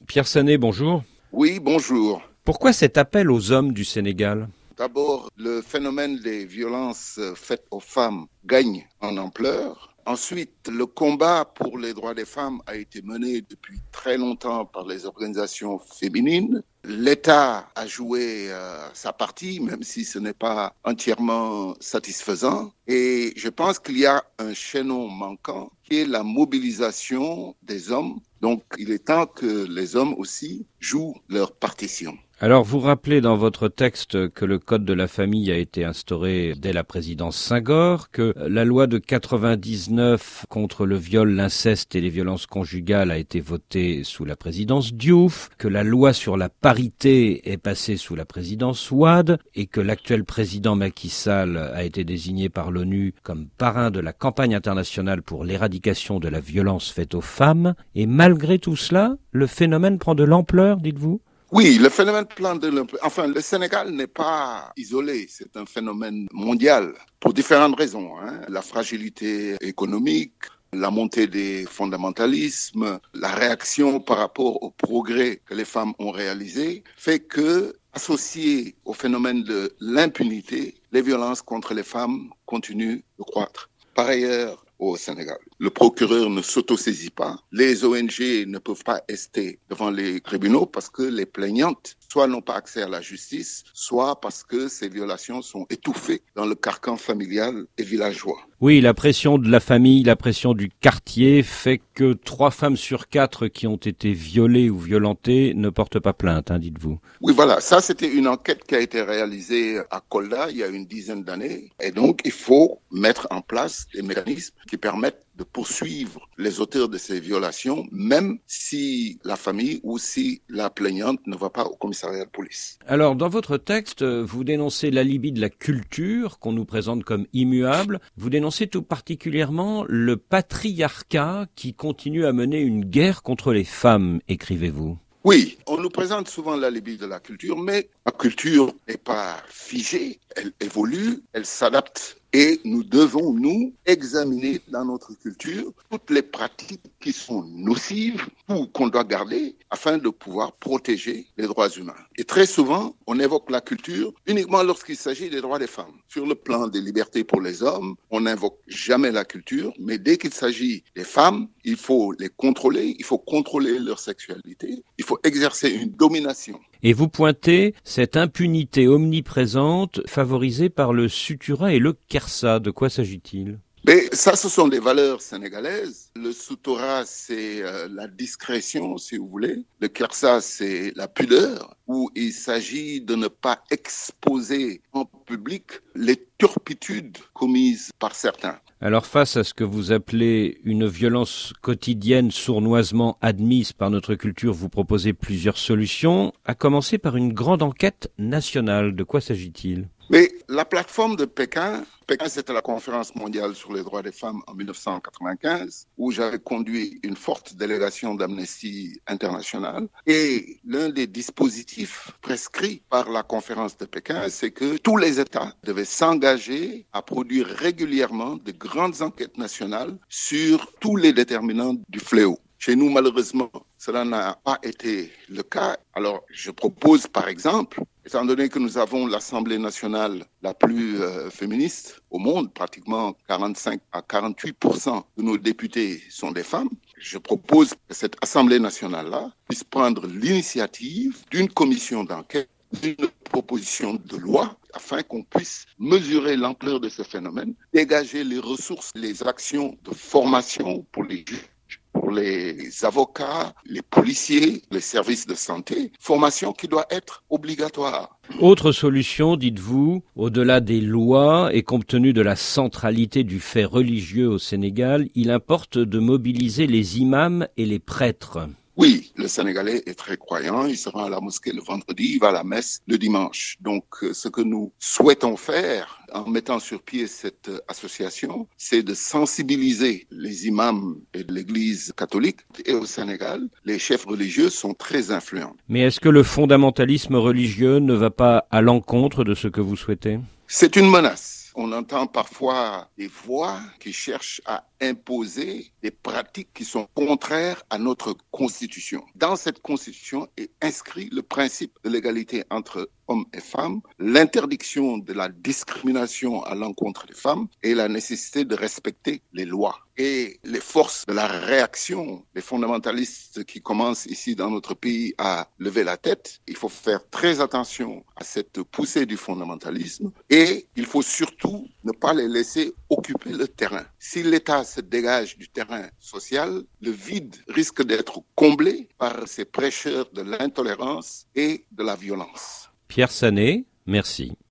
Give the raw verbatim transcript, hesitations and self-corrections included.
Pierre Sané, bonjour. Oui, bonjour. Pourquoi cet appel aux hommes du Sénégal ? D'abord, le phénomène des violences faites aux femmes gagne en ampleur. Ensuite, le combat pour les droits des femmes a été mené depuis très longtemps par les organisations féminines. L'État a joué euh, sa partie, même si ce n'est pas entièrement satisfaisant. Et je pense qu'il y a un chaînon manquant qui est la mobilisation des hommes. Donc, il est temps que les hommes aussi jouent leur partition. Alors, vous rappelez dans votre texte que le Code de la famille a été instauré dès la présidence Senghor, que la loi de quatre-vingt-dix-neuf contre le viol, l'inceste et les violences conjugales a été votée sous la présidence Diouf, que la loi sur la parité est passée sous la présidence Wade et que l'actuel président Macky Sall a été désigné par l'ONU comme parrain de la campagne internationale pour l'éradication de la violence faite aux femmes. Et malgré tout cela, le phénomène prend de l'ampleur, dites-vous ? Oui, le phénomène plan de l'emploi. Enfin, le Sénégal n'est pas isolé. C'est un phénomène mondial pour différentes raisons. Hein. La fragilité économique, la montée des fondamentalismes, la réaction par rapport au progrès que les femmes ont réalisé fait que, associé au phénomène de l'impunité, les violences contre les femmes continuent de croître. Par ailleurs, au Sénégal, le procureur ne s'autosaisit pas. Les O N G ne peuvent pas rester devant les tribunaux parce que les plaignantes soit n'ont pas accès à la justice, soit parce que ces violations sont étouffées dans le carcan familial et villageois. Oui, la pression de la famille, la pression du quartier fait que trois femmes sur quatre qui ont été violées ou violentées ne portent pas plainte, hein, dites-vous. Oui, voilà. Ça, c'était une enquête qui a été réalisée à Kolda il y a une dizaine d'années. Et donc, il faut mettre en place des mécanismes qui permettent de poursuivre les auteurs de ces violations, même si la famille ou si la plaignante ne va pas au commissariat de police. Alors, dans votre texte, vous dénoncez l'alibi de la culture qu'on nous présente comme immuable. Vous dénoncez tout particulièrement le patriarcat qui continue à mener une guerre contre les femmes, écrivez-vous. Oui, on nous présente souvent l'alibi de la culture, mais la culture n'est pas figée, elle évolue, elle s'adapte. Et nous devons, nous, examiner dans notre culture toutes les pratiques qui sont nocives ou qu'on doit garder afin de pouvoir protéger les droits humains. Et très souvent, on évoque la culture uniquement lorsqu'il s'agit des droits des femmes. Sur le plan des libertés pour les hommes, on n'invoque jamais la culture, mais dès qu'il s'agit des femmes, il faut les contrôler, il faut contrôler leur sexualité, il faut exercer une domination. Et vous pointez cette impunité omniprésente favorisée par le sutura et le kersa. De quoi s'agit-il ? Mais ça, ce sont des valeurs sénégalaises. Le sutura, c'est euh, la discrétion, si vous voulez. Le kersa, c'est la pudeur, où il s'agit de ne pas exposer en public les turpitudes commises par certains. Alors face à ce que vous appelez une violence quotidienne sournoisement admise par notre culture, vous proposez plusieurs solutions, à commencer par une grande enquête nationale. De quoi s'agit-il ? Mais la plateforme de Pékin, Pékin c'était la conférence mondiale sur les droits des femmes en dix-neuf cent quatre-vingt-quinze, où j'avais conduit une forte délégation d'Amnesty International. Et l'un des dispositifs prescrits par la conférence de Pékin, c'est que tous les États devaient s'engager à produire régulièrement de grandes enquêtes nationales sur tous les déterminants du fléau. Chez nous, malheureusement, cela n'a pas été le cas. Alors, je propose, par exemple, étant donné que nous avons l'Assemblée nationale la plus euh, féministe au monde, pratiquement quarante-cinq à quarante-huit pour cent de nos députés sont des femmes, je propose que cette Assemblée nationale-là puisse prendre l'initiative d'une commission d'enquête, d'une proposition de loi, afin qu'on puisse mesurer l'ampleur de ce phénomène, dégager les ressources, les actions de formation pour les juges, pour les avocats, les policiers, les services de santé, formation qui doit être obligatoire. Autre solution, dites-vous, au-delà des lois et compte tenu de la centralité du fait religieux au Sénégal, il importe de mobiliser les imams et les prêtres. Oui, le Sénégalais est très croyant, il se rend à la mosquée le vendredi, il va à la messe le dimanche. Donc, ce que nous souhaitons faire en mettant sur pied cette association, c'est de sensibiliser les imams et de l'Église catholique. Et au Sénégal, les chefs religieux sont très influents. Mais est-ce que le fondamentalisme religieux ne va pas à l'encontre de ce que vous souhaitez ? C'est une menace. on entend parfois des voix qui cherchent à imposer des pratiques qui sont contraires à notre Constitution. Dans cette Constitution est inscrit le principe de l'égalité entre hommes et femmes, l'interdiction de la discrimination à l'encontre des femmes et la nécessité de respecter les lois. Et les forces de la réaction, les fondamentalistes qui commencent ici dans notre pays à lever la tête, il faut faire très attention à cette poussée du fondamentalisme et il faut surtout ne pas les laisser occuper le terrain. Si l'État se dégage du terrain social, le vide risque d'être comblé par ces prêcheurs de l'intolérance et de la violence. Pierre Sanet, merci.